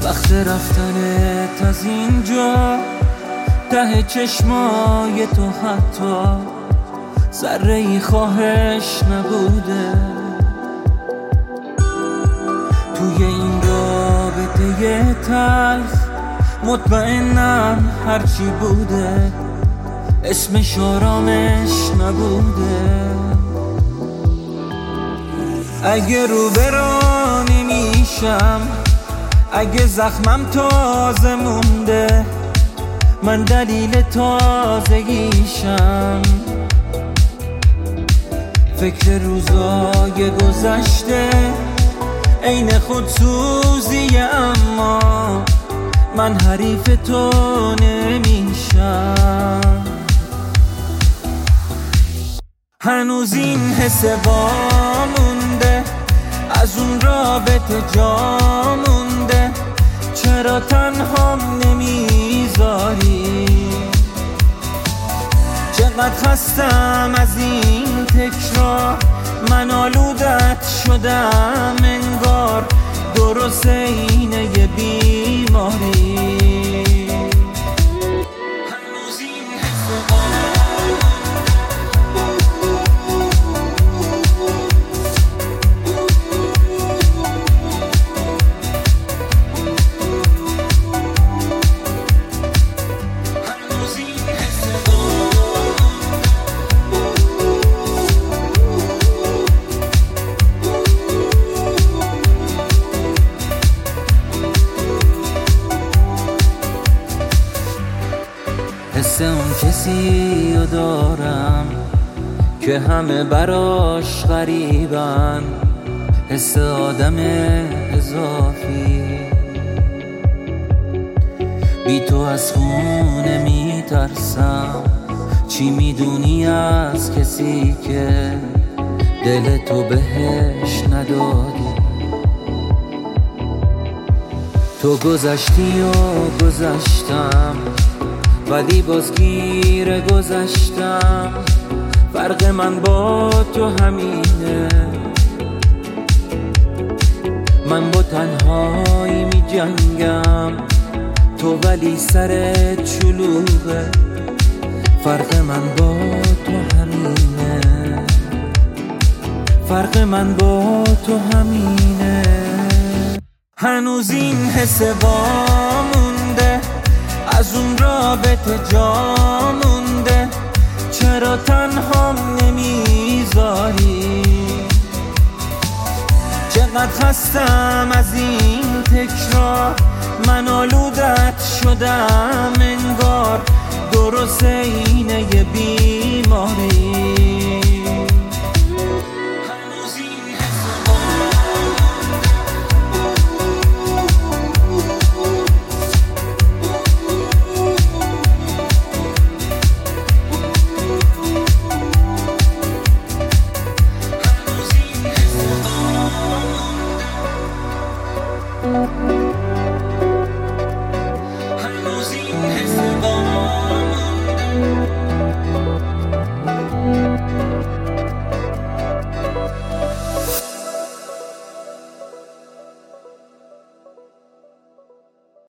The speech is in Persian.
وقت رفتنت از اینجا، ته چشمای تو حتی ذره‌ای خواهش نبوده. توی این رابطه تلخ مطمئنم هرچی بوده اسمش آرامش نبوده. اگه رو برا نمیشم، اگه زخمم تازه مونده، من دلیل تازگیشم. فکر روزای گذشته عین خودسوزیه، اما من حریف تو نمیشم. هنوز این حس وامونده، از اون رابطه جا مونده. چرا تنهام نمیذاری؟ چقدر خستم از این تکرار، من آلودت شدم انگار، درست اینه یه بیماری. هنوز این حس حس اون کسی رو دارم که همه براش غریبن، حس آدم اضافی. بی تو از خونه میترسم، چی میدونی از کسی که دل تو بهش ندادی؟ تو گذشتی و گذشتم، ولی باز گیر گذشتم. فرق من با تو همینه، من با تنهایی می جنگم، تو ولی سرت شلوغه. فرق من با تو همینه، فرق من با تو همینه. هنوز این حس وامونده، از اون رابطه جا مونده. چرا تنهام نمیذاری؟ چقدر خستم از این تکرار، من آلودت شدم انگار، درست اینه یه بیماری.